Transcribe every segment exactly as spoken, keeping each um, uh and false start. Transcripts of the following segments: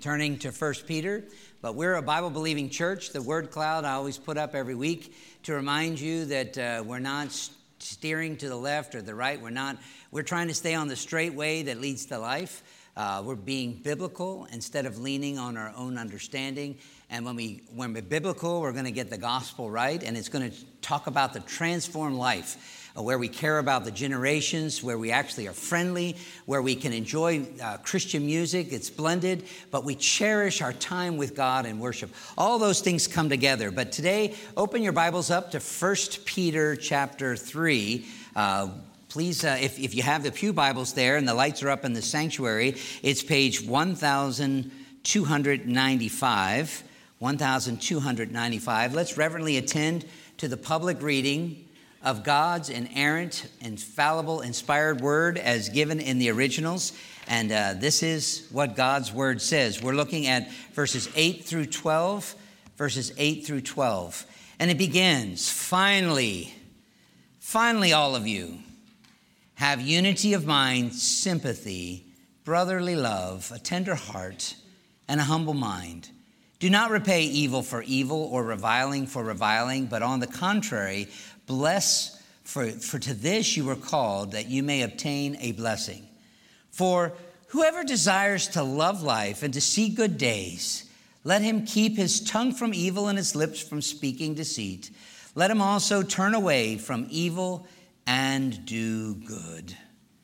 turning to First Peter, but we're a Bible-believing church. The word cloud I always put up every week to remind you that uh, we're not steering to the left or the right. We're not. We're trying to stay on the straight way that leads to life. Uh, we're being biblical instead of leaning on our own understanding. And when, we, when we're biblical, we're going to get the gospel right, and it's going to talk about the transformed life, uh, where we care about the generations, where we actually are friendly, where we can enjoy uh, Christian music. It's blended, but we cherish our time with God and worship. All those things come together. But today, open your Bibles up to First Peter chapter three. Uh, Please, uh, if, if you have the pew Bibles there and the lights are up in the sanctuary, it's page one thousand two hundred ninety-five. one thousand two hundred ninety-five. Let's reverently attend to the public reading of God's inerrant, infallible, inspired word as given in the originals. And uh, this is what God's word says. We're looking at verses eight through twelve, verses eight through twelve. And it begins, finally, finally, all of you, have unity of mind, sympathy, brotherly love, a tender heart, and a humble mind. Do not repay evil for evil or reviling for reviling, but on the contrary, bless, for, for to this you were called, that you may obtain a blessing. For whoever desires to love life and to see good days, let him keep his tongue from evil and his lips from speaking deceit. Let him also turn away from evil and do good.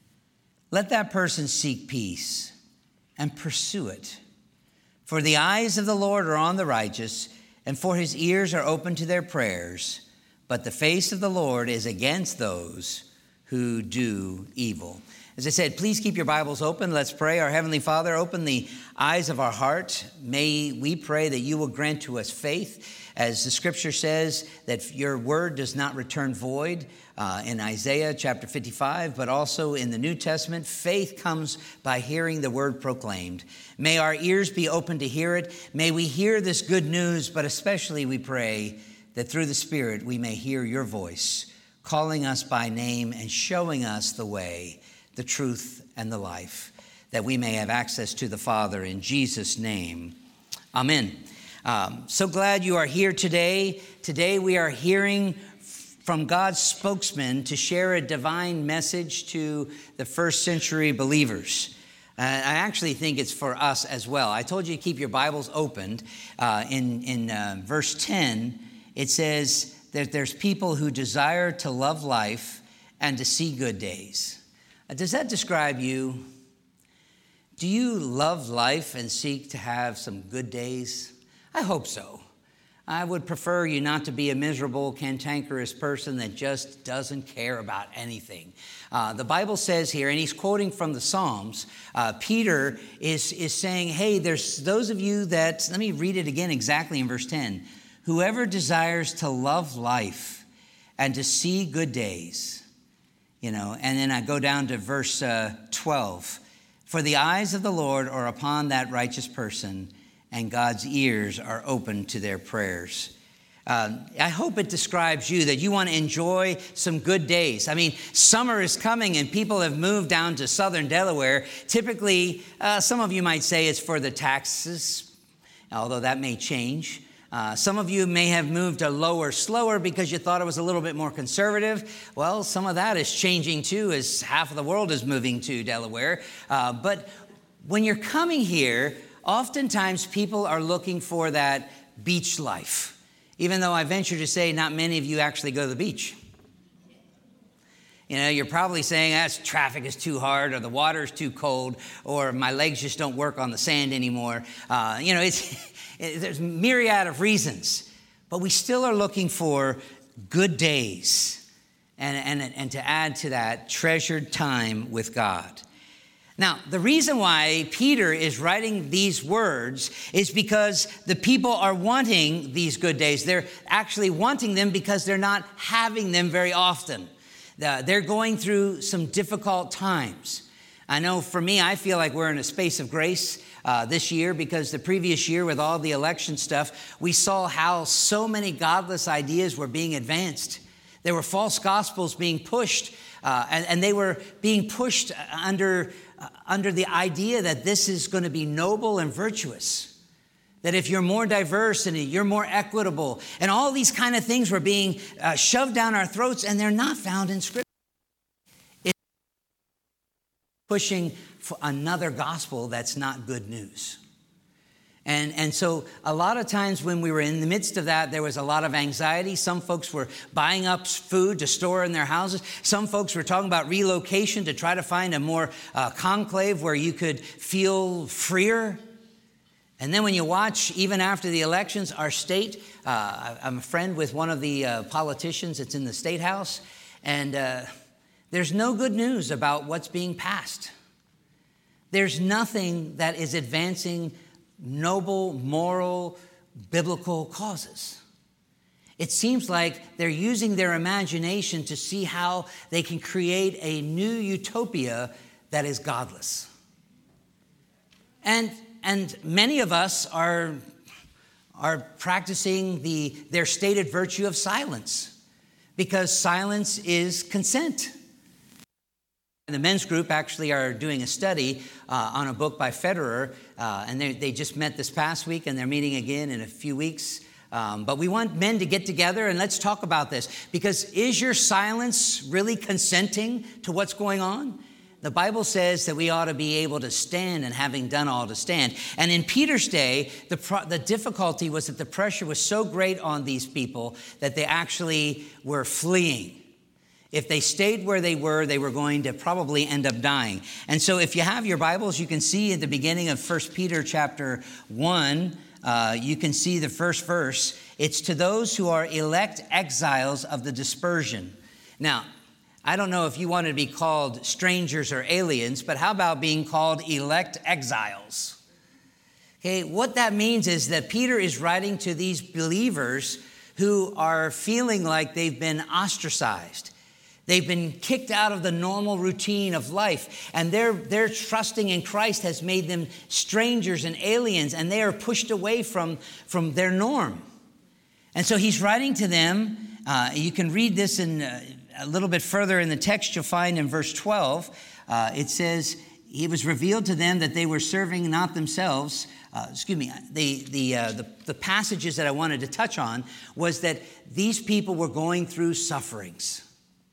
Let that person seek peace and pursue it. For the eyes of the Lord are on the righteous, and for his ears are open to their prayers. But the face of the Lord is against those who do evil. As I said, please keep your Bibles open. Let's pray. Our Heavenly Father, open the eyes of our heart. May we pray that you will grant to us faith. As the scripture says, that your word does not return void uh, in Isaiah chapter fifty-five, but also in the New Testament, faith comes by hearing the word proclaimed. May our ears be open to hear it. May we hear this good news, but especially we pray that through the Spirit we may hear your voice, calling us by name and showing us the way, the truth, and the life, that we may have access to the Father in Jesus' name. Amen. Um, so glad you are here today. Today we are hearing from God's spokesman to share a divine message to the first century believers. Uh, I actually think it's for us as well. I told you to keep your Bibles opened. Uh, in in uh, verse ten, it says that there's people who desire to love life and to see good days. Uh, does that describe you? Do you love life and seek to have some good days? I hope so. I would prefer you not to be a miserable, cantankerous person that just doesn't care about anything. Uh, the Bible says here, and he's quoting from the Psalms, uh, Peter is, is saying, hey, there's those of you that, let me read it again exactly in verse ten. Whoever desires to love life and to see good days, you know, and then I go down to verse uh, twelve. For the eyes of the Lord are upon that righteous person, and God's ears are open to their prayers. Uh, I hope it describes you, that you want to enjoy some good days. I mean, summer is coming and people have moved down to southern Delaware. Typically, uh, some of you might say it's for the taxes, although that may change. Uh, some of you may have moved to lower, slower because you thought it was a little bit more conservative. Well, some of that is changing too, as half of the world is moving to Delaware. Uh, but when you're coming here, oftentimes people are looking for that beach life, even though I venture to say not many of you actually go to the beach. You know, you're probably saying, ah, traffic is too hard, or the water is too cold, or my legs just don't work on the sand anymore. Uh, you know, it's, it, there's a myriad of reasons, but we still are looking for good days and, and, and to add to that, treasured time with God. Now, the reason why Peter is writing these words is because the people are wanting these good days. They're actually wanting them because they're not having them very often. They're going through some difficult times. I know for me, I feel like we're in a space of grace uh, this year, because the previous year with all the election stuff, we saw how so many godless ideas were being advanced. There were false gospels being pushed, uh, and, and they were being pushed under uh, under the idea that this is going to be noble and virtuous. That if you're more diverse and you're more equitable, and all these kind of things were being uh, shoved down our throats, and they're not found in Scripture. It's pushing for another gospel that's not good news. And, and so a lot of times when we were in the midst of that, there was a lot of anxiety. Some folks were buying up food to store in their houses. Some folks were talking about relocation to try to find a more uh, conclave where you could feel freer. And then when you watch, even after the elections, our state, uh, I'm a friend with one of the uh, politicians that's in the State House, and uh, there's no good news about what's being passed. There's nothing that is advancing noble, moral, biblical causes. It seems like they're using their imagination to see how they can create a new utopia that is godless. And and many of us are, are practicing the, their stated virtue of silence, because silence is consent. The men's group actually are doing a study uh, on a book by Federer, uh, and they, they just met this past week, and they're meeting again in a few weeks. Um, but we want men to get together, and let's talk about this, because is your silence really consenting to what's going on? The Bible says that we ought to be able to stand, and having done all to stand. And in Peter's day, the, pro- the difficulty was that the pressure was so great on these people that they actually were fleeing. If they stayed where they were, they were going to probably end up dying. And so if you have your Bibles, you can see at the beginning of First Peter chapter one, uh, you can see the first verse. It's to those who are elect exiles of the dispersion. Now, I don't know if you want to be called strangers or aliens, but how about being called elect exiles? Okay, what that means is that Peter is writing to these believers who are feeling like they've been ostracized. They've been kicked out of the normal routine of life, and their, their trusting in Christ has made them strangers and aliens, and they are pushed away from, from their norm. And so he's writing to them. Uh, you can read this in uh, a little bit further in the text. You'll find in verse twelve, uh, it says, it was revealed to them that they were serving not themselves. Uh, excuse me, the, the, uh, the, the passages that I wanted to touch on was that these people were going through sufferings.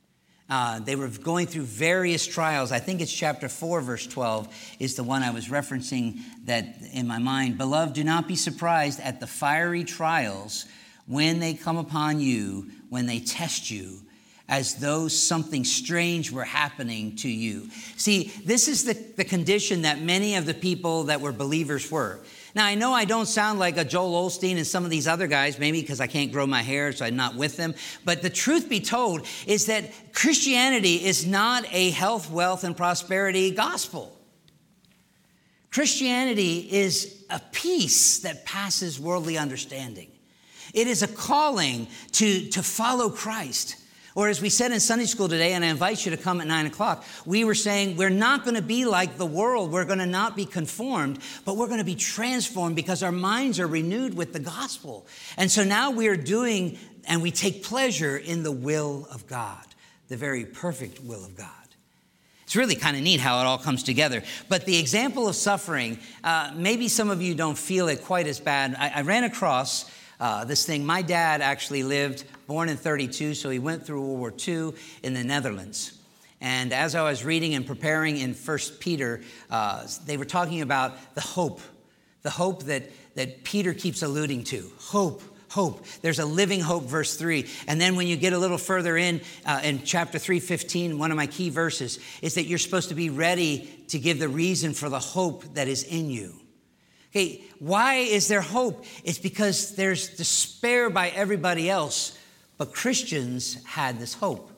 Uh, they were going through various trials. I think it's chapter four, verse twelve is the one I was referencing that in my mind. Beloved, do not be surprised at the fiery trials when they come upon you, when they test you, as though something strange were happening to you. See, this is the, the condition that many of the people that were believers were. Now, I know I don't sound like a Joel Osteen and some of these other guys, maybe because I can't grow my hair, so I'm not with them. But the truth be told is that Christianity is not a health, wealth, and prosperity gospel. Christianity is a peace that passes worldly understanding. It is a calling to, to follow Christ. Or as we said in Sunday school today, and I invite you to come at nine o'clock, we were saying we're not going to be like the world. We're going to not be conformed, but we're going to be transformed because our minds are renewed with the gospel. And so now we are doing, and we take pleasure in the will of God, the very perfect will of God. It's really kind of neat how it all comes together. But the example of suffering, uh, maybe some of you don't feel it quite as bad. I, I ran across uh, this thing. My dad actually lived, born in thirty-two, so he went through World War Two in the Netherlands. And as I was reading and preparing in First Peter, uh, they were talking about the hope, the hope that, that Peter keeps alluding to. Hope, hope. There's a living hope, verse three. And then when you get a little further in, uh, in chapter three fifteen, one of my key verses is that you're supposed to be ready to give the reason for the hope that is in you. Okay, why is there hope? It's because there's despair by everybody else, but Christians had this hope.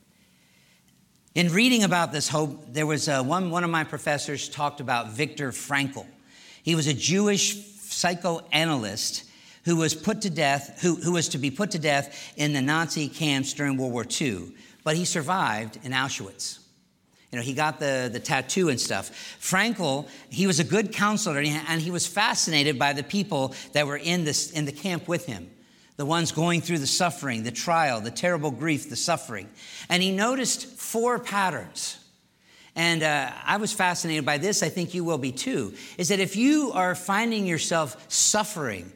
In reading about this hope, there was uh, one, one of my professors talked about Viktor Frankl. He was a Jewish psychoanalyst who was put to death, who, who was to be put to death in the Nazi camps during World War Two, but he survived in Auschwitz. You know, he got the, the tattoo and stuff. Frankl, he was a good counselor, and he was fascinated by the people that were in this in the camp with him, the ones going through the suffering, the trial, the terrible grief, the suffering. And he noticed four patterns. And uh, I was fascinated by this. I think you will be too. Is that if you are finding yourself suffering,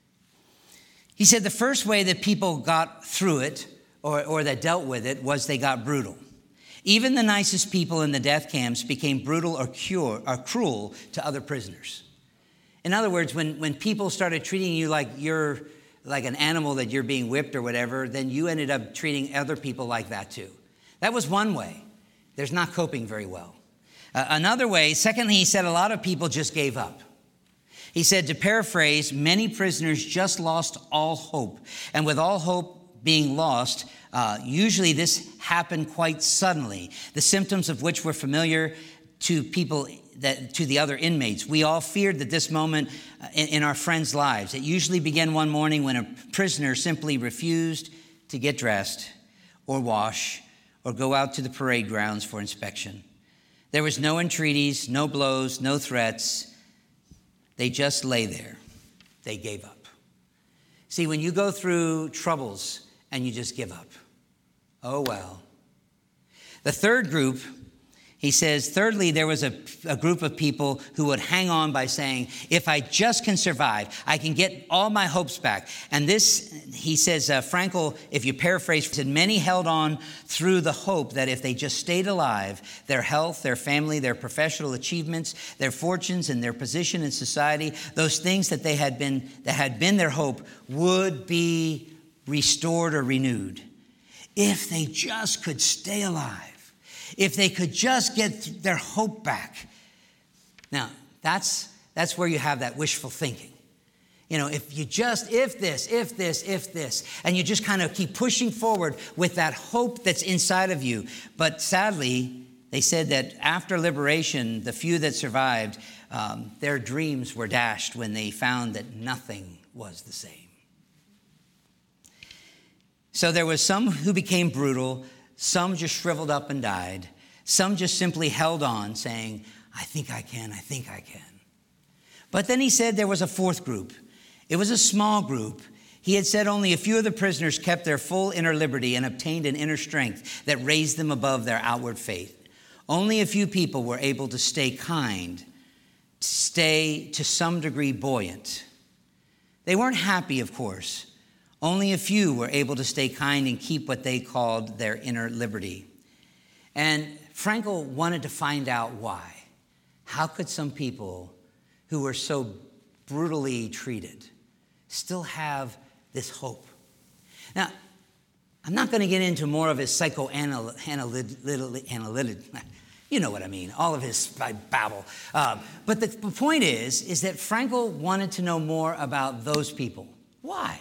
he said the first way that people got through it or, or that dealt with it was they got brutal. Even the nicest people in the death camps became brutal or, cure, or cruel to other prisoners. In other words, when, when people started treating you like you're like an animal that you're being whipped or whatever, then you ended up treating other people like that too. That was one way. There's not coping very well. Uh, another way, secondly, he said a lot of people just gave up. He said, to paraphrase, many prisoners just lost all hope. And with all hope being lost, uh, usually this happened quite suddenly, the symptoms of which were familiar to people, that to the other inmates. We all feared that this moment in, in our friends' lives. It usually began one morning when a prisoner simply refused to get dressed or wash or go out to the parade grounds for inspection. There was no entreaties, no blows, no threats. They just lay there. They gave up. See, when you go through troubles and you just give up, oh well. The third group, he says, thirdly, there was a, a group of people who would hang on by saying, if I just can survive, I can get all my hopes back. And this, he says, uh, Frankl, if you paraphrase, said many held on through the hope that if they just stayed alive, their health, their family, their professional achievements, their fortunes, and their position in society, those things that they had been, that had been their hope would be restored or renewed. If they just could stay alive. If they could just get their hope back. Now, that's that's where you have that wishful thinking. You know, if you just, if this, if this, if this, and you just kind of keep pushing forward with that hope that's inside of you. But sadly, they said that after liberation, the few that survived, um, their dreams were dashed when they found that nothing was the same. So there was some who became brutal. Some just shriveled up and died. Some just simply held on, saying, I think I can, I think I can. But then he said there was a fourth group. It was a small group. He had said only a few of the prisoners kept their full inner liberty and obtained an inner strength that raised them above their outward faith. Only a few people were able to stay kind, to stay to some degree buoyant. They weren't happy, of course. Only a few were able to stay kind and keep what they called their inner liberty. And Frankl wanted to find out why. How could some people who were so brutally treated still have this hope? Now, I'm not going to get into more of his psychoanalytic, you know what I mean, all of his babble. Um, but the, the point is, is that Frankl wanted to know more about those people. Why?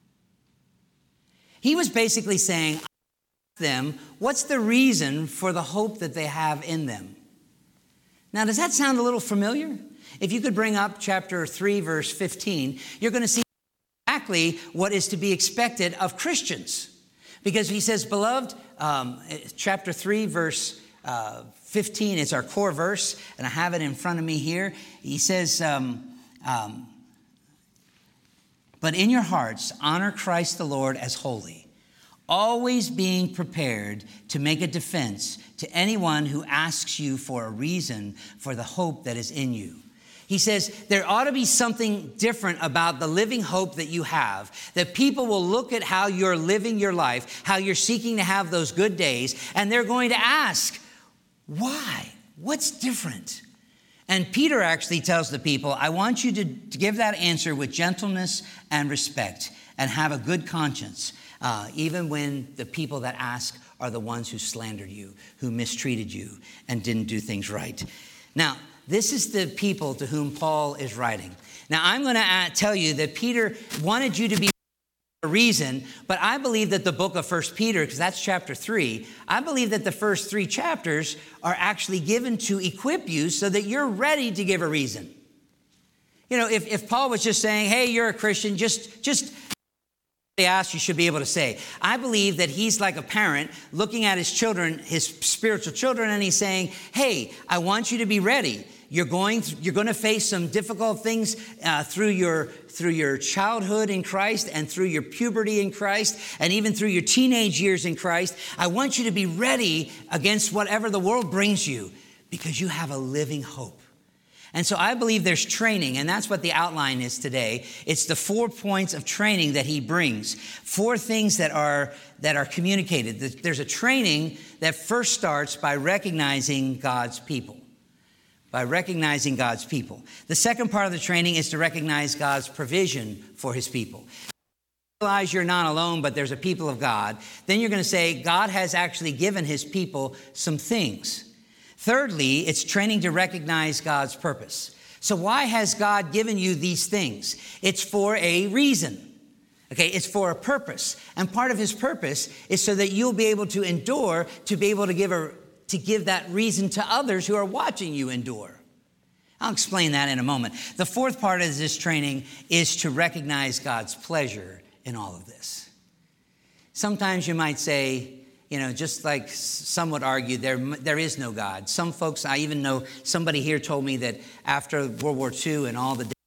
He was basically saying, ask them, what's the reason for the hope that they have in them? Now, does that sound a little familiar? If you could bring up chapter three, verse fifteen, you're going to see exactly what is to be expected of Christians. Because he says, beloved, um, chapter three, verse uh, fifteen is our core verse, and I have it in front of me here. He says, um, um, but in your hearts, honor Christ the Lord as holy, always being prepared to make a defense to anyone who asks you for a reason for the hope that is in you. He says there ought to be something different about the living hope that you have, that people will look at how you're living your life, how you're seeking to have those good days, and they're going to ask, why? What's different? And Peter actually tells the people, I want you to, to give that answer with gentleness and respect and have a good conscience, uh, even when the people that ask are the ones who slandered you, who mistreated you and didn't do things right. Now, this is the people to whom Paul is writing. Now, I'm going to tell you that Peter wanted you to be a reason, but I believe that the book of First Peter, because that's chapter three, I believe that the first three chapters are actually given to equip you so that you're ready to give a reason. You know, if, if Paul was just saying, hey, you're a Christian, just, just they ask, you should be able to say. I believe that he's like a parent looking at his children, his spiritual children, and he's saying, hey, I want you to be ready. You're going, you're going to face some difficult things uh, through your through your childhood in Christ and through your puberty in Christ and even through your teenage years in Christ. I want you to be ready against whatever the world brings you. Because you have a living hope. And so I believe there's training, and that's what the outline is today. It's the four points of training that he brings. Four things that are, that are communicated. There's a training that first starts by recognizing God's people. By recognizing God's people. The second part of the training is to recognize God's provision for his people. Realize you're not alone, but there's a people of God. Then you're going to say, God has actually given his people some things. Thirdly, it's training to recognize God's purpose. So why has God given you these things? It's for a reason. Okay, it's for a purpose. And part of his purpose is so that you'll be able to endure, to be able to give a, to give that reason to others who are watching you endure. I'll explain that in a moment. The fourth part of this training is to recognize God's pleasure in all of this. Sometimes you might say, you know, just like some would argue, there, there is no God. Some folks, I even know somebody here told me that after World War Two and all the deaths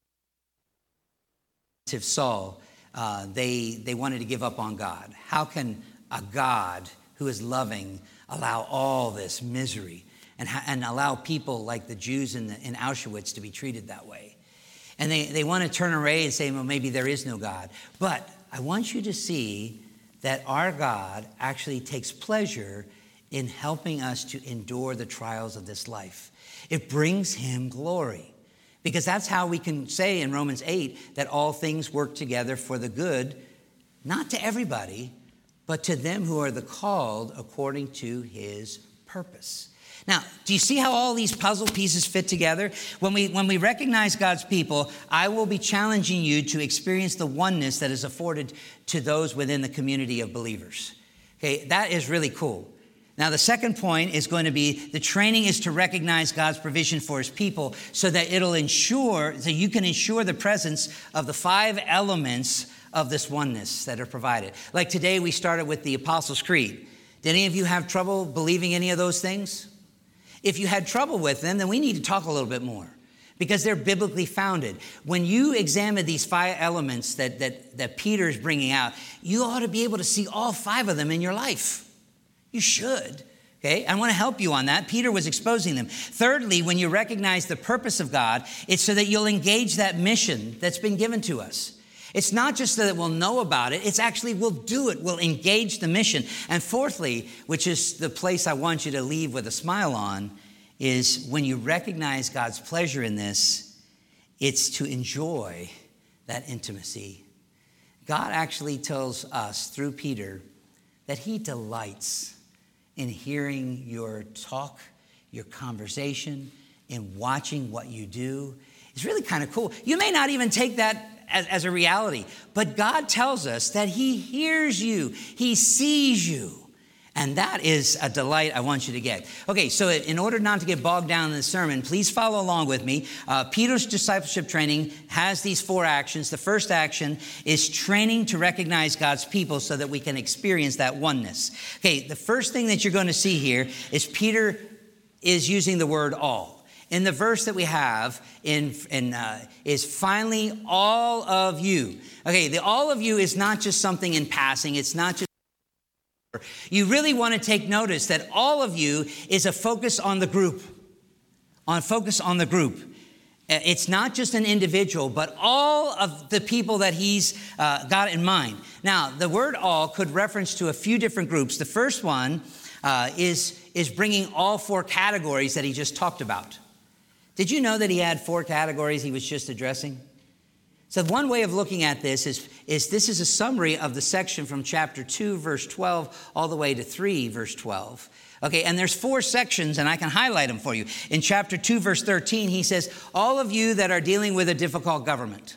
of Saul, uh, they, they wanted to give up on God. How can a God who is loving allow all this misery and, and allow people like the Jews in, the, in Auschwitz to be treated that way? And they, they want to turn away and say, well, maybe there is no God. But I want you to see that our God actually takes pleasure in helping us to endure the trials of this life. It brings him glory. Because that's how we can say in Romans eight that all things work together for the good, not to everybody, but to them who are the called according to his purpose. Now, do you see how all these puzzle pieces fit together? When we, when we recognize God's people, I will be challenging you to experience the oneness that is afforded to those within the community of believers. Okay, that is really cool. Now, the second point is going to be the training is to recognize God's provision for his people so that it'll ensure, so you can ensure the presence of the five elements of this oneness that are provided. Like today, we started with the Apostles' Creed. Did any of you have trouble believing any of those things? If you had trouble with them, then we need to talk a little bit more because they're biblically founded. When you examine these five elements that, that, that Peter is bringing out, you ought to be able to see all five of them in your life. You should. Okay, I want to help you on that. Peter was exposing them. Thirdly, when you recognize the purpose of God, it's so that you'll engage that mission that's been given to us. It's not just that we'll know about it, it's actually we'll do it, we'll engage the mission. And fourthly, which is the place I want you to leave with a smile on, is when you recognize God's pleasure in this, it's to enjoy that intimacy. God actually tells us through Peter that he delights in hearing your talk, your conversation, in watching what you do. It's really kind of cool. You may not even take that As, as a reality. But God tells us that he hears you. He sees you. And that is a delight I want you to get. Okay, so in order not to get bogged down in the sermon, please follow along with me. Uh, Peter's discipleship training has these four actions. The first action is training to recognize God's people so that we can experience that oneness. Okay, the first thing that you're going to see here is Peter is using the word all. In the verse that we have in, in uh, is finally all of you. Okay, the all of you is not just something in passing. It's not just. You really want to take notice that all of you is a focus on the group. On focus on the group. It's not just an individual, but all of the people that he's uh, got in mind. Now, the word all could reference to a few different groups. The first one uh, is, is bringing all four categories that he just talked about. Did you know that he had four categories he was just addressing? So one way of looking at this is, is this is a summary of the section from chapter two, verse twelve, all the way to three, verse twelve. Okay, and there's four sections, and I can highlight them for you. In chapter two, verse thirteen, he says, all of you that are dealing with a difficult government.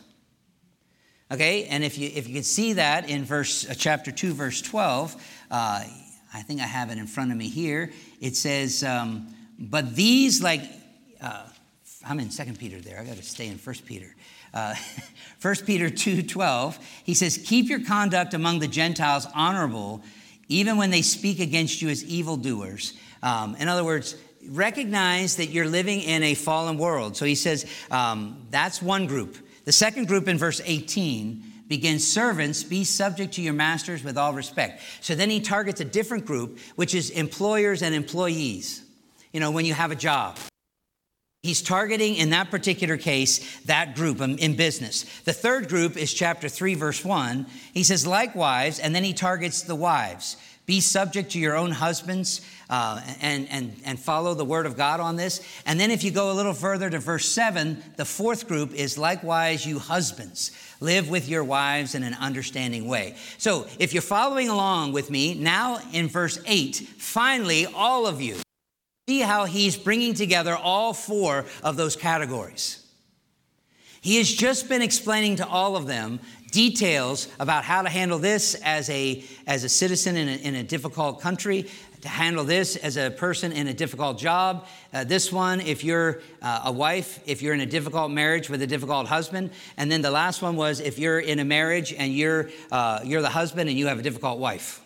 Okay, and if you if you can see that in verse uh, chapter two, verse twelve, uh, I think I have it in front of me here. It says, um, but these like... Uh, I'm in Second Peter there. I got to stay in First Peter. Uh, First Peter two twelve, he says, keep your conduct among the Gentiles honorable, even when they speak against you as evildoers. Um, in other words, recognize that you're living in a fallen world. So he says, um, that's one group. The second group in verse eighteen begins, servants, be subject to your masters with all respect. So then he targets a different group, which is employers and employees. You know, when you have a job. He's targeting, in that particular case, that group in business. The third group is chapter three, verse one. He says, likewise, and then he targets the wives. Be subject to your own husbands uh, and, and, and follow the word of God on this. And then if you go a little further to verse seven, the fourth group is likewise you husbands. Live with your wives in an understanding way. So if you're following along with me, now in verse eight, finally, all of you, see how he's bringing together all four of those categories. He has just been explaining to all of them details about how to handle this as a, as a citizen in a, in a difficult country, to handle this as a person in a difficult job. Uh, this one, if you're uh, a wife, if you're in a difficult marriage with a difficult husband. And then the last one was if you're in a marriage and you're, uh, you're the husband and you have a difficult wife.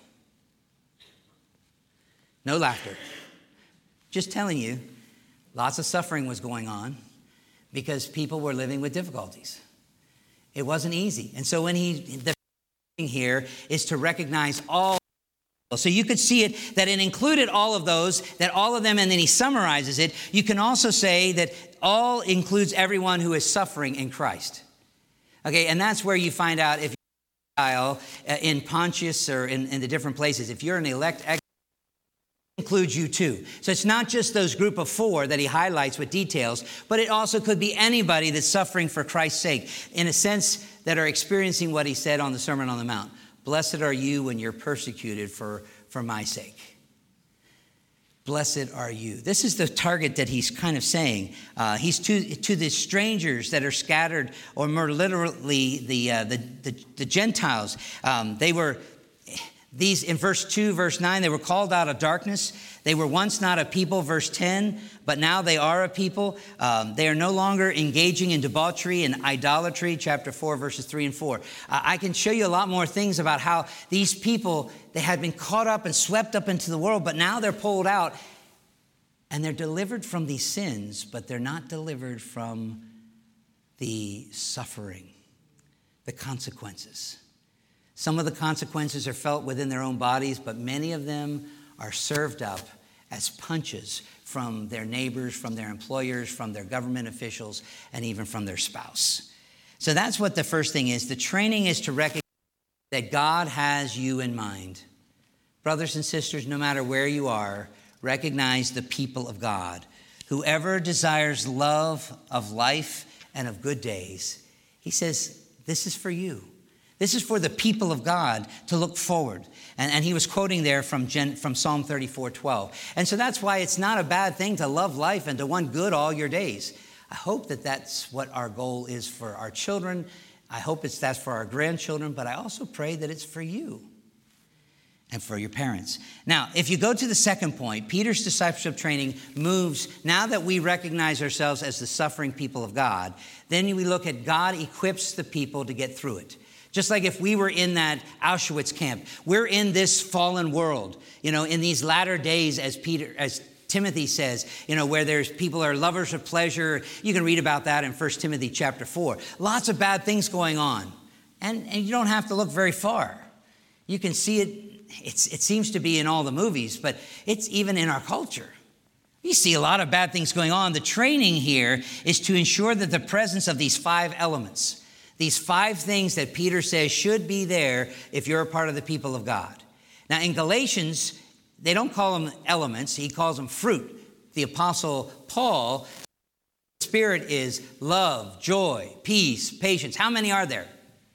No laughter. Just telling you, lots of suffering was going on because people were living with difficulties. It wasn't easy. And so when he, the thing here is to recognize all. So you could see it, that it included all of those, that all of them, and then he summarizes it. You can also say that all includes everyone who is suffering in Christ. Okay, and that's where you find out if you're in Pontius or in, in the different places, if you're an elect, includes you too. So it's not just those group of four that he highlights with details, but it also could be anybody that's suffering for Christ's sake, in a sense that are experiencing what he said on the Sermon on the Mount. Blessed are you when you're persecuted for, for my sake. Blessed are you. This is the target that he's kind of saying. Uh, he's to, to the strangers that are scattered, or more literally the, uh, the, the, the Gentiles. Um, they were... These, in verse two, verse nine, they were called out of darkness. They were once not a people, verse ten, but now they are a people. Um, they are no longer engaging in debauchery and idolatry, chapter four, verses three and four. Uh, I can show you a lot more things about how these people, they had been caught up and swept up into the world, but now they're pulled out and they're delivered from these sins, but they're not delivered from the suffering, the consequences. Some of the consequences are felt within their own bodies, but many of them are served up as punches from their neighbors, from their employers, from their government officials, and even from their spouse. So that's what the first thing is. The training is to recognize that God has you in mind. Brothers and sisters, no matter where you are, recognize the people of God. Whoever desires love of life and of good days, he says, this is for you. This is for the people of God to look forward. And, and he was quoting there from, Gen, from Psalm thirty-four twelve. And so that's why it's not a bad thing to love life and to want good all your days. I hope that that's what our goal is for our children. I hope it's that's for our grandchildren, but I also pray that it's for you and for your parents. Now, if you go to the second point, Peter's discipleship training moves, now that we recognize ourselves as the suffering people of God, then we look at God equips the people to get through it. Just like if we were in that Auschwitz camp, we're in this fallen world, you know, in these latter days, as Peter, as Timothy says, you know, where there's people are lovers of pleasure. You can read about that in First Timothy chapter four. Lots of bad things going on. And, and you don't have to look very far. You can see it. It's, it seems to be in all the movies, but it's even in our culture. You see a lot of bad things going on. The training here is to ensure that the presence of these five elements, these five things that Peter says should be there if you're a part of the people of God. Now, in Galatians, they don't call them elements. He calls them fruit. The Apostle Paul, the Spirit is love, joy, peace, patience. How many are there?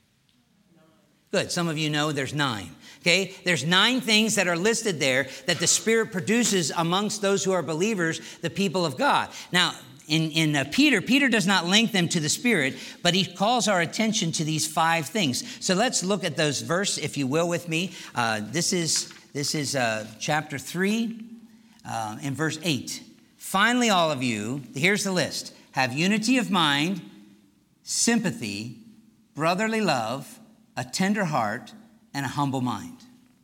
Good. Some of you know there's nine. Okay? There's nine things that are listed there that the Spirit produces amongst those who are believers, the people of God. Now, In, in uh, Peter, Peter does not link them to the Spirit, but he calls our attention to these five things. So let's look at those verse, if you will, with me. Uh, this is this is uh, chapter three, uh, in verse eight. Finally, all of you, here's the list: have unity of mind, sympathy, brotherly love, a tender heart, and a humble mind.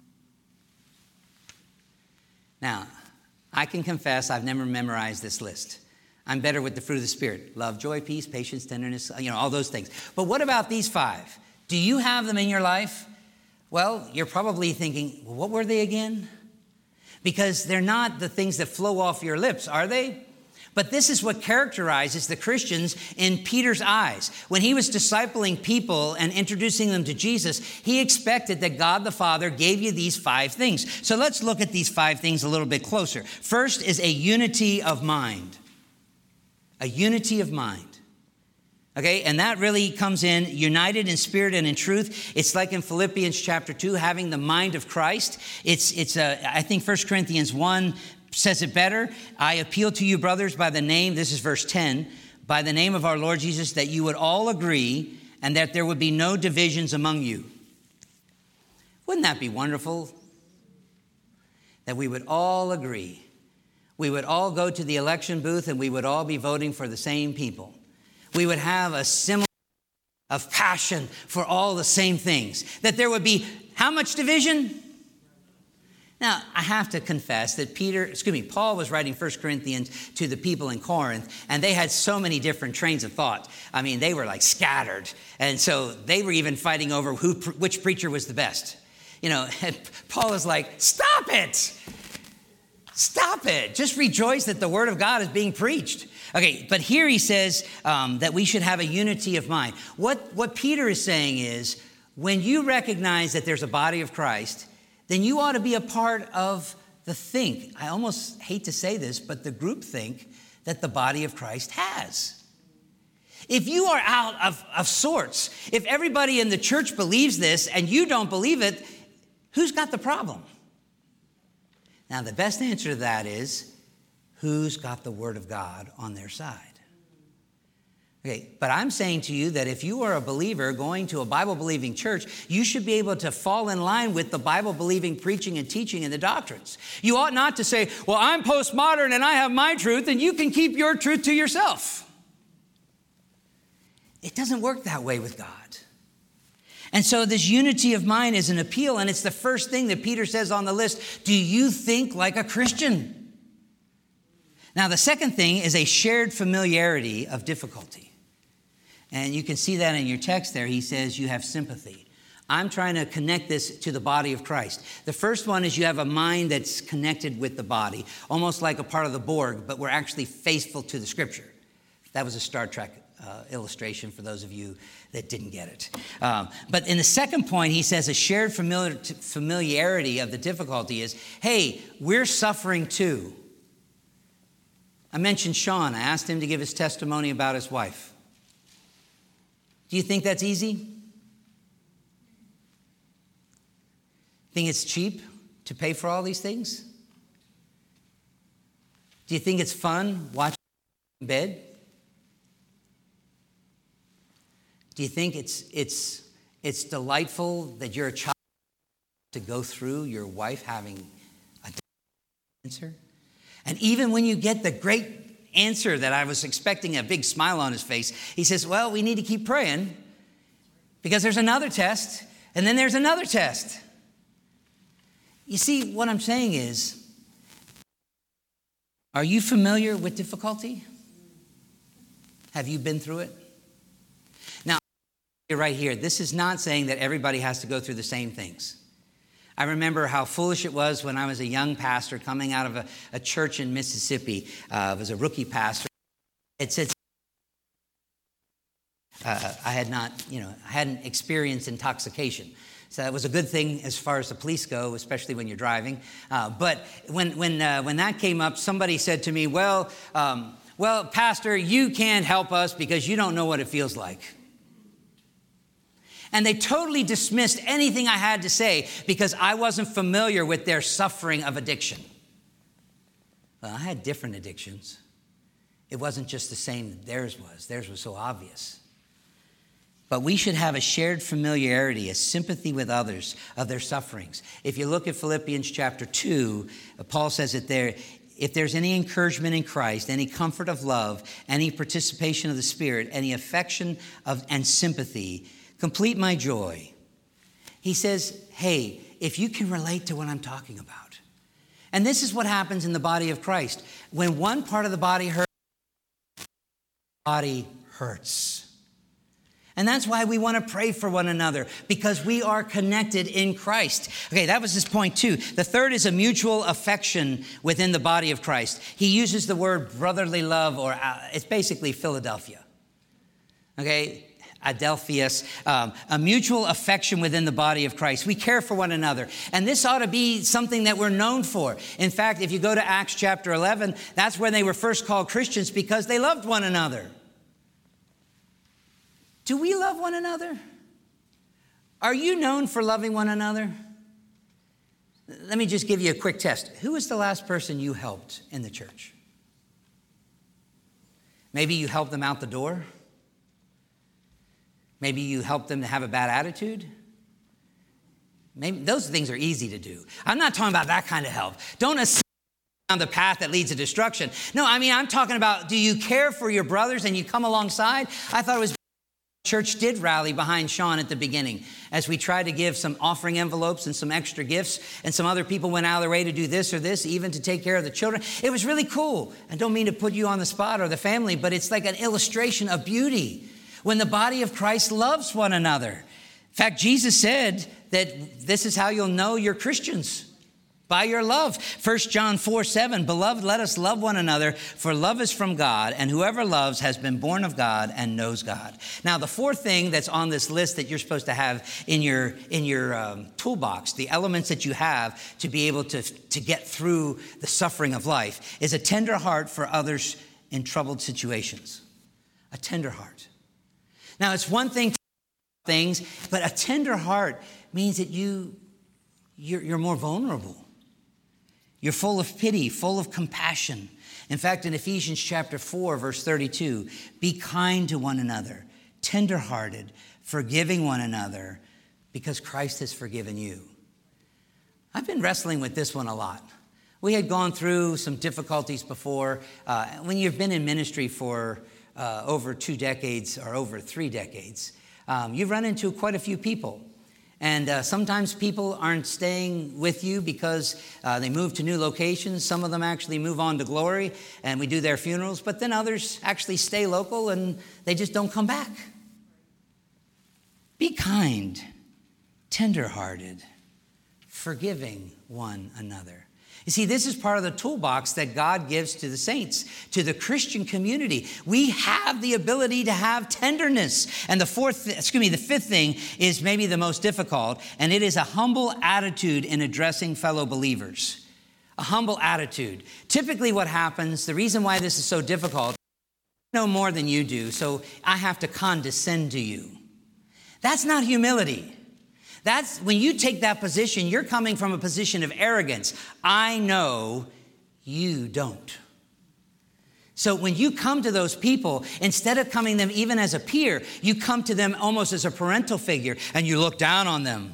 Now, I can confess I've never memorized this list. I'm better with the fruit of the Spirit. Love, joy, peace, patience, tenderness, you know, all those things. But what about these five? Do you have them in your life? Well, you're probably thinking, well, what were they again? because they're not the things that flow off your lips, are they? But this is what characterizes the Christians in Peter's eyes. When he was discipling people and introducing them to Jesus, he expected that God the Father gave you these five things. So let's look at these five things a little bit closer. First is a unity of mind. A unity of mind. Okay, and that really comes in united in spirit and in truth. It's like in Philippians chapter two, having the mind of Christ. It's, it's a, I think First Corinthians one says it better. I appeal to you, brothers, by the name, this is verse ten, by the name of our Lord Jesus, that you would all agree and that there would be no divisions among you. Wouldn't that be wonderful? That we would all agree. We would all go to the election booth and we would all be voting for the same people. We would have a similar of passion for all the same things. That there would be how much division? Now, I have to confess that Peter, excuse me, Paul was writing First Corinthians to the people in Corinth, and they had so many different trains of thought. I mean, they were like scattered. And so they were even fighting over who, which preacher was the best. You know, and Paul is like, stop it. Stop it. Just rejoice that the word of God is being preached. Okay, but here he says um, that we should have a unity of mind. What, what Peter is saying is, when you recognize that there's a body of Christ, then you ought to be a part of the think. I almost hate to say this, but the group think that the body of Christ has. If you are out of, of sorts, if everybody in the church believes this and you don't believe it, who's got the problem? Now, the best answer to that is, who's got the word of God on their side? Okay, but I'm saying to you that if you are a believer going to a Bible-believing church, you should be able to fall in line with the Bible-believing preaching and teaching and the doctrines. You ought not to say, well, I'm postmodern and I have my truth and you can keep your truth to yourself. It doesn't work that way with God. And so this unity of mind is an appeal, and it's the first thing that Peter says on the list. Do you think like a Christian? Now, the second thing is a shared familiarity of difficulty. And you can see that in your text there. He says you have sympathy. I'm trying to connect this to the body of Christ. The first one is you have a mind that's connected with the body, almost like a part of the Borg, but we're actually faithful to the Scripture. That was a Star Trek uh, illustration for those of you that didn't get it. Um, but in the second point, he says a shared familiar, familiarity of the difficulty is, hey, we're suffering too. I mentioned Sean. I asked him to give his testimony about his wife. Do you think that's easy? Think it's cheap to pay for all these things? Do you think it's fun watching in bed? Do you think it's it's it's delightful that you're a child to go through your wife having a cancer? And even when you get the great answer that I was expecting, a big smile on his face, he says, well, we need to keep praying because there's another test, and then there's another test. You see, what I'm saying is, are you familiar with difficulty? Have you been through it? Now, right here, this is not saying that everybody has to go through the same things. I remember how foolish it was when I was a young pastor coming out of a, a church in Mississippi. Uh, I was a rookie pastor. It said, uh, I had not, you know, I hadn't experienced intoxication. So that was a good thing as far as the police go, especially when you're driving. Uh, but when when uh, when that came up, somebody said to me, well, um, well, Pastor, you can't help us because you don't know what it feels like. And they totally dismissed anything I had to say because I wasn't familiar with their suffering of addiction. Well, I had different addictions. It wasn't just the same that theirs was. Theirs was so obvious. But we should have a shared familiarity, a sympathy with others of their sufferings. If you look at Philippians chapter two, Paul says it there, if there's any encouragement in Christ, any comfort of love, any participation of the Spirit, any affection of and sympathy, complete my joy. He says, hey, if you can relate to what I'm talking about. And this is what happens in the body of Christ. When one part of the body hurts, the body hurts. And that's why we want to pray for one another, because we are connected in Christ. Okay, that was his point two. The third is a mutual affection within the body of Christ. He uses the word brotherly love, or uh, it's basically Philadelphia. Okay, Adelphius, um, a mutual affection within the body of Christ. We care for one another. And this ought to be something that we're known for. In fact, if you go to Acts chapter eleven, that's where they were first called Christians, because they loved one another. Do we love one another? Are you known for loving one another? Let me just give you a quick test. Who was the last person you helped in the church? Maybe you helped them out the door. Maybe you helped them to have a bad attitude. Maybe those things are easy to do. I'm not talking about that kind of help. Don't assume down the path that leads to destruction. No, I mean, I'm talking about, do you care for your brothers and you come alongside? I thought it was church did rally behind Sean at the beginning as we tried to give some offering envelopes and some extra gifts, and some other people went out of their way to do this or this, even to take care of the children. It was really cool. I don't mean to put you on the spot or the family, but it's like an illustration of beauty when the body of Christ loves one another. In fact, Jesus said that this is how you'll know you're Christians, by your love. First John four seven, beloved, let us love one another, for love is from God, and whoever loves has been born of God and knows God. Now, the fourth thing that's on this list that you're supposed to have in your in your um, toolbox, the elements that you have to be able to, to get through the suffering of life, is a tender heart for others in troubled situations. A tender heart. Now, it's one thing to things, but a tender heart means that you you're, you're more vulnerable. You're full of pity, full of compassion. In fact, in Ephesians chapter four, verse thirty-two, be kind to one another, tenderhearted, forgiving one another, because Christ has forgiven you. I've been wrestling with this one a lot. We had gone through some difficulties before. Uh, when you've been in ministry for uh, over two decades or over three decades, um, you've run into quite a few people. And uh, sometimes people aren't staying with you because uh, they move to new locations. Some of them actually move on to glory, and we do their funerals. But then others actually stay local, and they just don't come back. Be kind, tenderhearted, forgiving one another. You see, this is part of the toolbox that God gives to the saints, to the Christian community. We have the ability to have tenderness. And the fourth, excuse me, the fifth thing is maybe the most difficult, and it is a humble attitude in addressing fellow believers. A humble attitude. Typically what happens, the reason why this is so difficult, I know more than you do, so I have to condescend to you. That's not humility. That's when you take that position, you're coming from a position of arrogance. I know, you don't. So when you come to those people, instead of coming to them even as a peer, you come to them almost as a parental figure, and you look down on them.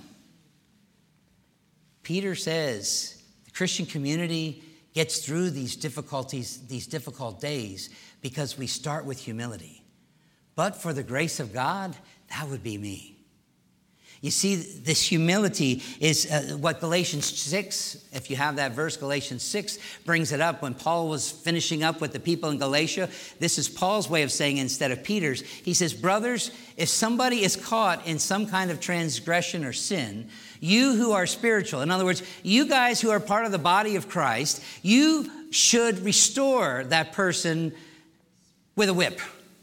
Peter says the Christian community gets through these difficulties, these difficult days, because we start with humility. But for the grace of God, that would be me. You see, this humility is uh, what Galatians six, if you have that verse, Galatians six brings it up when Paul was finishing up with the people in Galatia. This is Paul's way of saying, instead of Peter's, he says, brothers, if somebody is caught in some kind of transgression or sin, you who are spiritual, in other words, you guys who are part of the body of Christ, you should restore that person with a whip.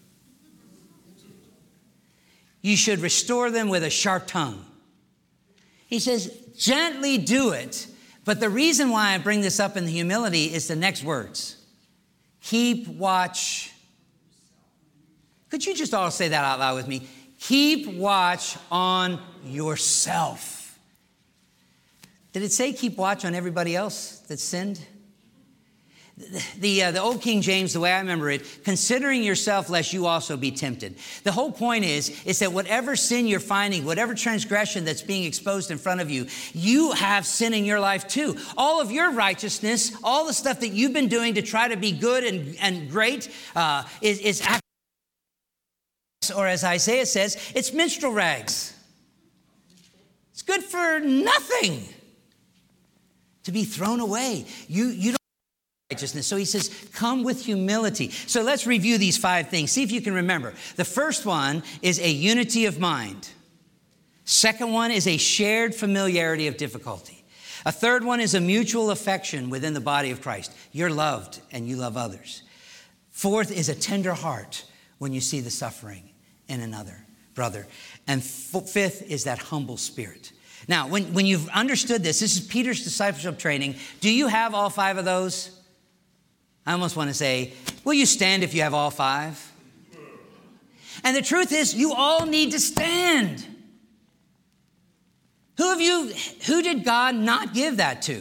You should restore them with a sharp tongue. He says, gently do it. But the reason why I bring this up in the humility is the next words. Keep watch. Could you just all say that out loud with me? Keep watch on yourself. Did it say keep watch on everybody else that sinned? The, uh, the old King James, the way I remember it, considering yourself lest you also be tempted. The whole point is, is that whatever sin you're finding, whatever transgression that's being exposed in front of you, you have sin in your life too. All of your righteousness, all the stuff that you've been doing to try to be good and, and great uh, is, is actually, or as Isaiah says, it's minstrel rags. It's good for nothing to be thrown away. You, you don't righteousness. So he says, come with humility. So let's review these five things. See if you can remember. The first one is a unity of mind. Second one is a shared familiarity of difficulty. A third one is a mutual affection within the body of Christ. You're loved and you love others. Fourth is a tender heart when you see the suffering in another brother. And f- fifth is that humble spirit. Now, when, when you've understood this, this is Peter's discipleship training. Do you have all five of those? I almost want to say, will you stand if you have all five? And the truth is, you all need to stand. Who of you, who did God not give that to?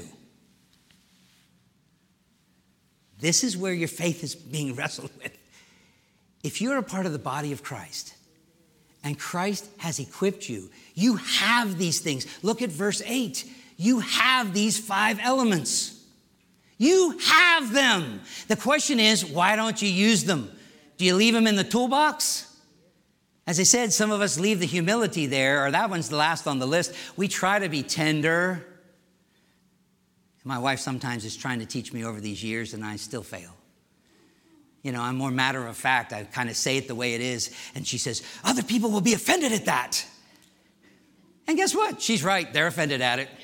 This is where your faith is being wrestled with. If you're a part of the body of Christ and Christ has equipped you, you have these things. Look at verse eight. You have these five elements. You have them. The question is, why don't you use them? Do you leave them in the toolbox? As I said, some of us leave the humility there, or that one's the last on the list. We try to be tender. My wife sometimes is trying to teach me over these years, and I still fail. You know, I'm more matter of fact. I kind of say it the way it is. And she says, other people will be offended at that. And guess what? She's right. They're offended at it.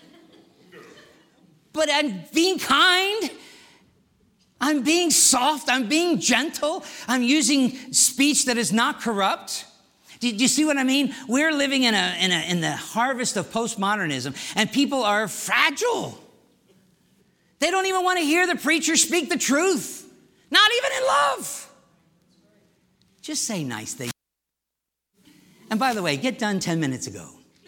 But I'm being kind. I'm being soft. I'm being gentle. I'm using speech that is not corrupt. Do, do you see what I mean? We're living in, a, in, a, in the harvest of postmodernism, and people are fragile. They don't even want to hear the preacher speak the truth, not even in love. Just say nice things. And by the way, get done ten minutes ago.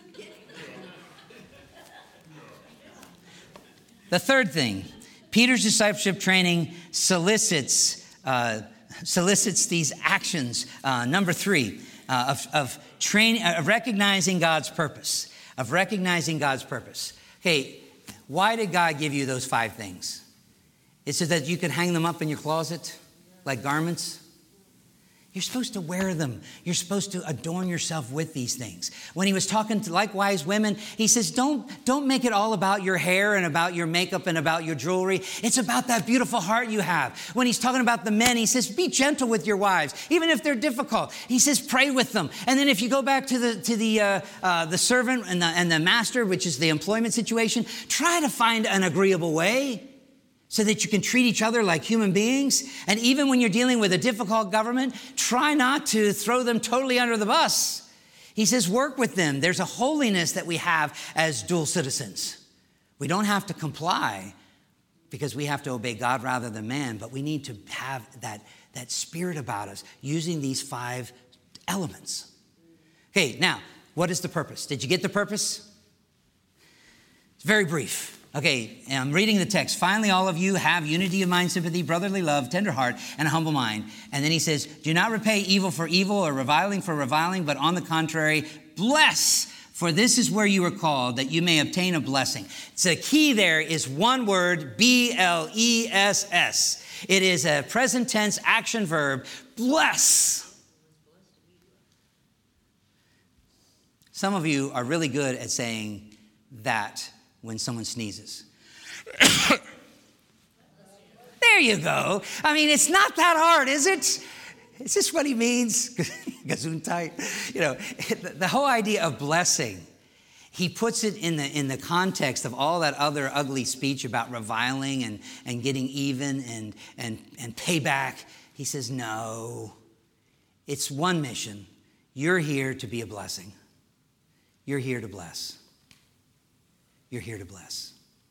The third thing, Peter's discipleship training solicits uh, solicits these actions. Uh, number three, uh, of, of training, uh, recognizing God's purpose, of recognizing God's purpose. Okay, why did God give you those five things? Is it that you could hang them up in your closet like garments? You're supposed to wear them. You're supposed to adorn yourself with these things. When he was talking to likewise women, he says, don't, don't make it all about your hair and about your makeup and about your jewelry. It's about that beautiful heart you have. When he's talking about the men, he says, be gentle with your wives, even if they're difficult. He says, pray with them. And then if you go back to the to the uh, uh, the servant and the, and the master, which is the employment situation, try to find an agreeable way, so that you can treat each other like human beings. And even when you're dealing with a difficult government, try not to throw them totally under the bus. He says, work with them. There's a holiness that we have as dual citizens. We don't have to comply because we have to obey God rather than man, but we need to have that, that spirit about us using these five elements. Okay, now, what is the purpose? Did you get the purpose? It's very brief. Okay, I'm reading the text. Finally, all of you have unity of mind, sympathy, brotherly love, tender heart, and a humble mind. And then he says, do not repay evil for evil or reviling for reviling, but on the contrary, bless, for this is where you were called, that you may obtain a blessing. So the key there is one word, B L E S S. It is a present tense action verb, bless. Some of you are really good at saying that when someone sneezes. There you go. I mean, it's not that hard, is it? Is this what he means? Gesundheit. You know, the whole idea of blessing, he puts it in the in the context of all that other ugly speech about reviling and, and getting even and, and, and payback. He says, no, it's one mission. You're here to be a blessing. You're here to bless. You're here to bless.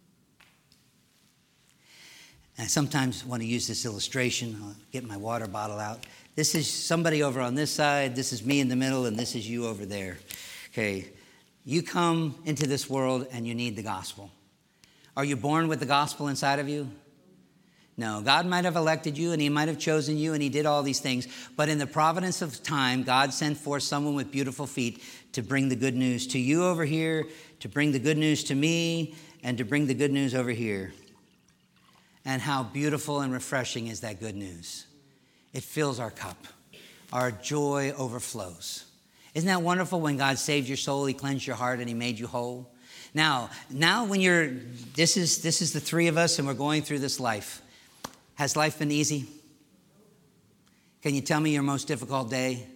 And I sometimes want to use this illustration. I'll get my water bottle out. This is somebody over on this side. This is me in the middle, and this is you over there. Okay, you come into this world and you need the gospel. Are you born with the gospel inside of you? No, God might have elected you and he might have chosen you and he did all these things. But in the providence of time, God sent forth someone with beautiful feet to bring the good news to you over here, to bring the good news to me, and to bring the good news over here. And how beautiful and refreshing is that good news. It fills our cup. Our joy overflows. Isn't that wonderful when God saved your soul, he cleansed your heart, and he made you whole? Now, now when you're, this is, this is the three of us and we're going through this life. Has life been easy? Can you tell me your most difficult day?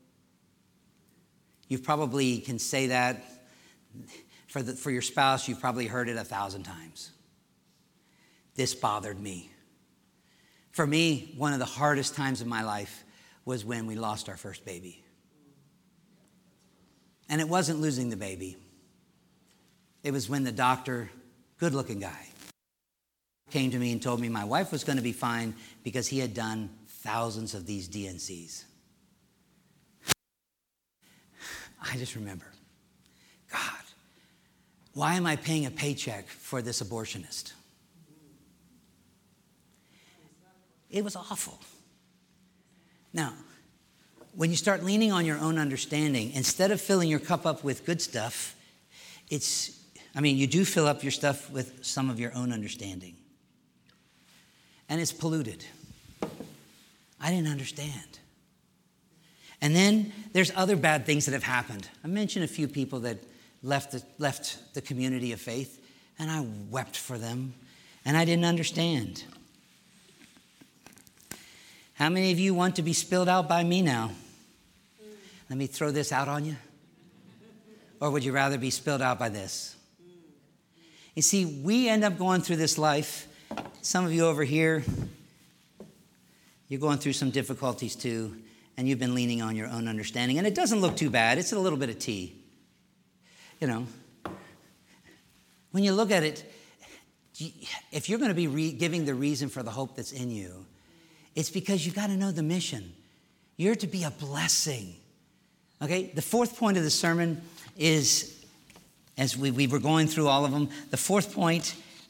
You probably can say that for, the, for your spouse. You've probably heard it a thousand times. This bothered me. For me, one of the hardest times of my life was when we lost our first baby. And it wasn't losing the baby. It was when the doctor, good-looking guy, came to me and told me my wife was going to be fine because he had done thousands of these D N Cs. I just remember, God, why am I paying a paycheck for this abortionist? It was awful. Now, when you start leaning on your own understanding, instead of filling your cup up with good stuff, it's, I mean, you do fill up your stuff with some of your own understanding. And it's polluted. I didn't understand. And then there's other bad things that have happened. I mentioned a few people that left the, left the community of faith, and I wept for them, and I didn't understand. How many of you want to be spilled out by me now? Let me throw this out on you. Or would you rather be spilled out by this? You see, we end up going through this life. Some of you over here, you're going through some difficulties too, and you've been leaning on your own understanding. And it doesn't look too bad. It's a little bit of tea. You know, when you look at it, if you're going to be re- giving the reason for the hope that's in you, it's because you've got to know the mission. You're to be a blessing. Okay, the fourth point of the sermon is, as we, we were going through all of them, the fourth point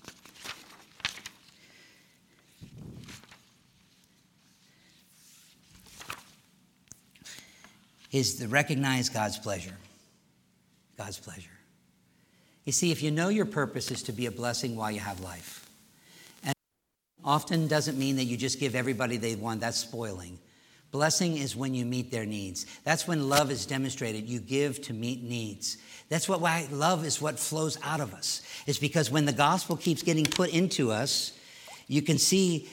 is to recognize God's pleasure. God's pleasure. You see, if you know your purpose is to be a blessing while you have life, and often doesn't mean that you just give everybody they want. That's spoiling. Blessing is when you meet their needs. That's when love is demonstrated. You give to meet needs. That's what why love is what flows out of us. It's because when the gospel keeps getting put into us, you can see,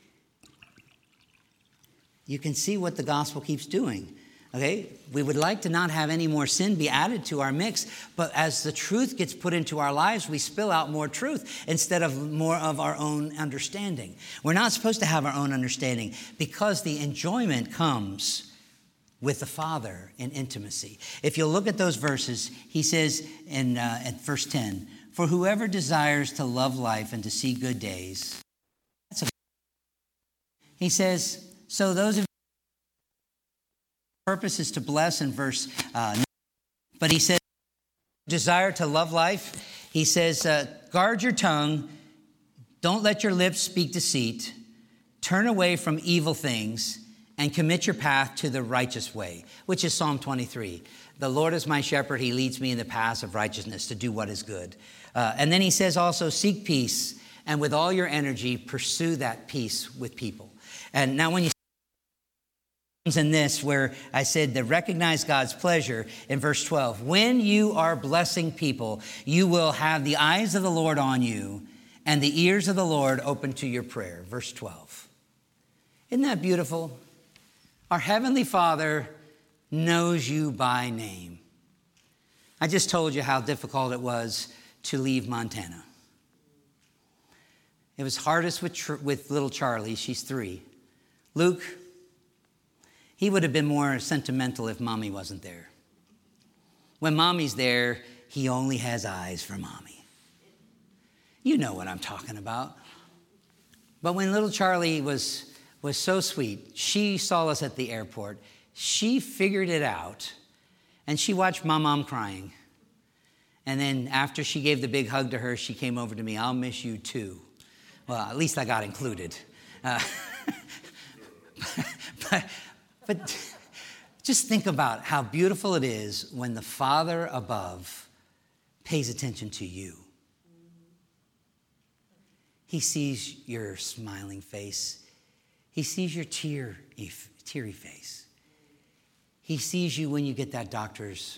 you can see what the gospel keeps doing. Okay, we would like to not have any more sin be added to our mix, but as the truth gets put into our lives, we spill out more truth instead of more of our own understanding. We're not supposed to have our own understanding because the enjoyment comes with the Father in intimacy. If you'll look at those verses, he says in uh, at verse ten, "For whoever desires to love life and to see good days," that's a, he says, so those of purpose is to bless in verse uh, but he says desire to love life. He says uh, guard your tongue, don't let your lips speak deceit, turn away from evil things and commit your path to the righteous way, which is Psalm twenty-three. The Lord is my shepherd, he leads me in the paths of righteousness to do what is good. Uh, and then he says also seek peace, and with all your energy pursue that peace with people. And now when you in this where I said to recognize God's pleasure in verse twelve. When you are blessing people, you will have the eyes of the Lord on you and the ears of the Lord open to your prayer. Verse twelve. Isn't that beautiful? Our Heavenly Father knows you by name. I just told you how difficult it was to leave Montana. It was hardest with, with little Charlie. She's three. Luke, he would have been more sentimental if mommy wasn't there. When mommy's there, he only has eyes for mommy. You know what I'm talking about. But when little Charlie was, was so sweet, she saw us at the airport. She figured it out, and she watched my mom crying. And then after she gave the big hug to her, she came over to me. I'll miss you too. Well, at least I got included. Uh, but... But just think about how beautiful it is when the Father above pays attention to you. He sees your smiling face. He sees your tear, teary face. He sees you when you get that doctor's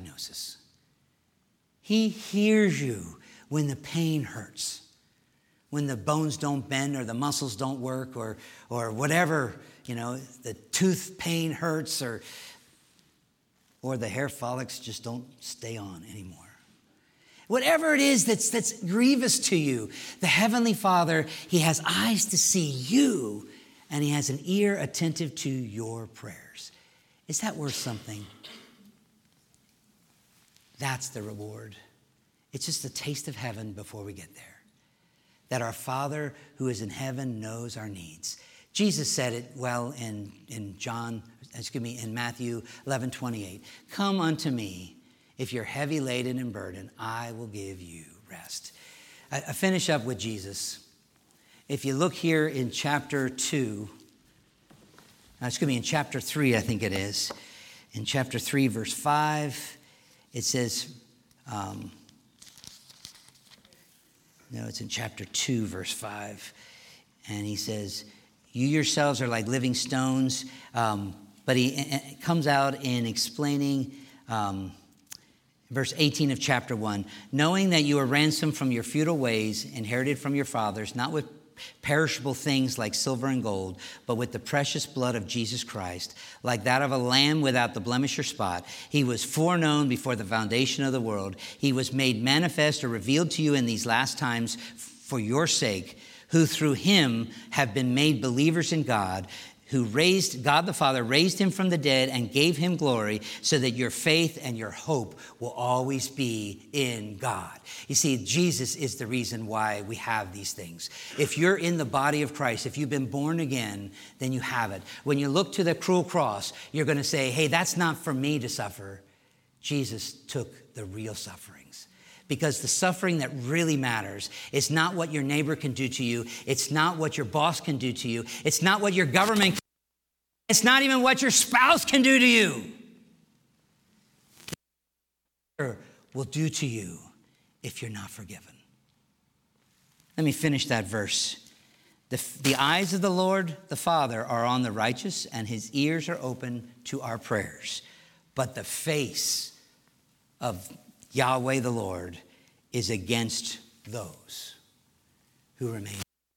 diagnosis. He hears you when the pain hurts. when the bones don't bend or the muscles don't work or, or whatever, you know, the tooth pain hurts or, or the hair follicles just don't stay on anymore. Whatever it is that's, that's grievous to you, the Heavenly Father, He has eyes to see you, and He has an ear attentive to your prayers. Is that worth something? That's the reward. It's just a taste of heaven before we get there. That our Father who is in heaven knows our needs. Jesus said it well in, in John, excuse me, in Matthew eleven twenty-eight. Come unto me. If you're heavy laden and burdened, I will give you rest. I, I finish up with Jesus. If you look here in chapter two, uh, excuse me, in chapter three, I think it is. In chapter three, verse five, it says, um, no, it's in chapter two, verse five. And he says, you yourselves are like living stones. Um, but he it comes out in explaining um, verse eighteen of chapter one, knowing that you are ransomed from your futile ways, inherited from your fathers, not with perishable things like silver and gold, but with the precious blood of Jesus Christ, like that of a lamb without the blemish or spot. He was foreknown before the foundation of the world. He was made manifest or revealed to you in these last times for your sake, who through him have been made believers in God, who raised, God the Father raised him from the dead and gave him glory, so that your faith and your hope will always be in God. You see, Jesus is the reason why we have these things. If you're in the body of Christ, if you've been born again, then you have it. When you look to the cruel cross, you're going to say, hey, that's not for me to suffer. Jesus took the real sufferings. Because the suffering that really matters is not what your neighbor can do to you. It's not what your boss can do to you. It's not what your government can do. It's not even what your spouse can do to you. Will do to you if you're not forgiven. Let me finish that verse. The, the eyes of the Lord, the Father, are on the righteous, and his ears are open to our prayers. But the face of Yahweh the Lord is against those who remain.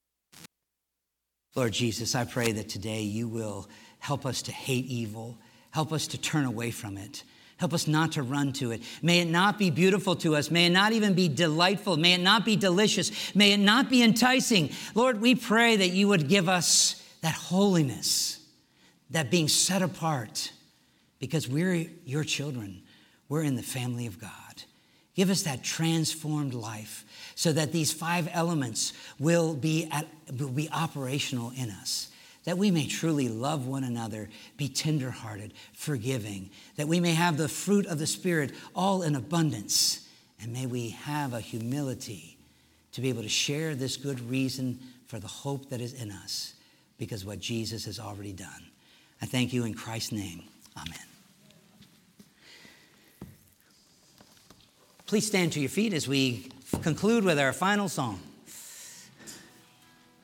Lord Jesus, I pray that today you will help us to hate evil. Help us to turn away from it. Help us not to run to it. May it not be beautiful to us. May it not even be delightful. May it not be delicious. May it not be enticing. Lord, we pray that you would give us that holiness, that being set apart, because we're your children. We're in the family of God. Give us that transformed life so that these five elements will be, at, will be operational in us, that we may truly love one another, be tenderhearted, forgiving, that we may have the fruit of the Spirit all in abundance, and may we have a humility to be able to share this good reason for the hope that is in us, because what Jesus has already done. I thank you in Christ's name. Amen. Please stand to your feet as we conclude with our final song.